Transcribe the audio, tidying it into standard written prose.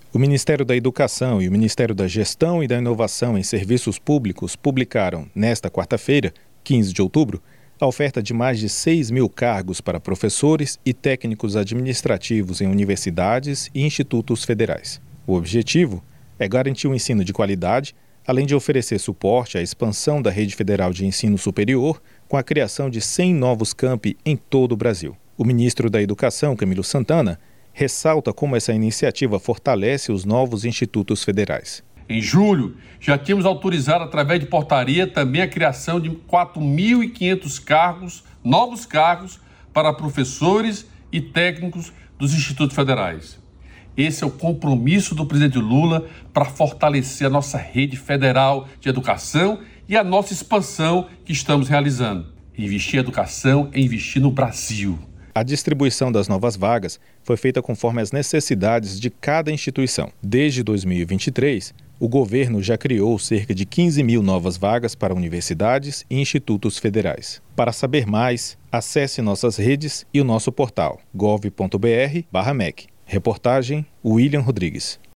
O Ministério da Educação e o Ministério da Gestão e da Inovação em Serviços Públicos publicaram, nesta quarta-feira, 15 de outubro, a oferta de mais de 6 mil cargos para professores e técnicos administrativos em universidades e institutos federais. O objetivo é garantir um ensino de qualidade, além de oferecer suporte à expansão da rede federal de ensino superior, com a criação de 100 novos campi em todo o Brasil. O ministro da Educação, Camilo Santana, ressalta como essa iniciativa fortalece os novos institutos federais. Em julho, já tínhamos autorizado, através de portaria, também a criação de 4.500 novos cargos para professores e técnicos dos institutos federais. Esse é o compromisso do presidente Lula para fortalecer a nossa rede federal de educação e a nossa expansão que estamos realizando. Investir em educação é investir no Brasil. A distribuição das novas vagas foi feita conforme as necessidades de cada instituição. Desde 2023, o governo já criou cerca de 15 mil novas vagas para universidades e institutos federais. Para saber mais, acesse nossas redes e o nosso portal gov.br/mec. Reportagem William Rodrigues.